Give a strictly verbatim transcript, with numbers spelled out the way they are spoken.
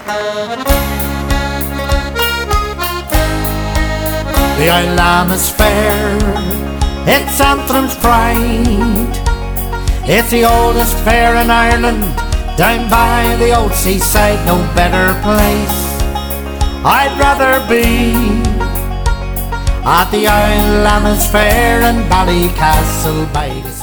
The Isle Lammas Fair, it's Anthem's pride. It's the oldest fair in Ireland, down by the old seaside, no better place I'd rather be. At the Isle Lammas Fair in Ballycastle by the